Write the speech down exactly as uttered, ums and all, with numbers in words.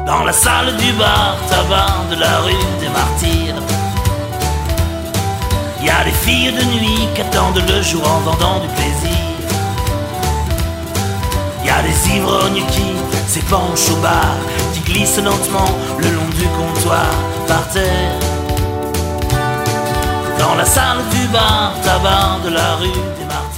Dans la salle du bar tabac de la rue des Martyrs, y a des filles de nuit qui attendent le jour en vendant du plaisir. Y a des ivrognes qui s'épanchent au bar, qui glissent lentement le long du comptoir par terre. Dans la salle du bar tabac de la rue des Martyrs.